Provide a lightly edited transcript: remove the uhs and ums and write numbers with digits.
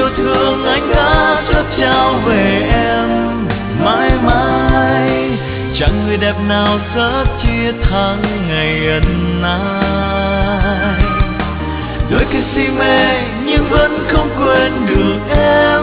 yêu thương anh đã chót trao về em mãi mãi. Chẳng người đẹp nào sớt chia tháng ngày ân ái. Đôi khi si mê nhưng vẫn không quên được em.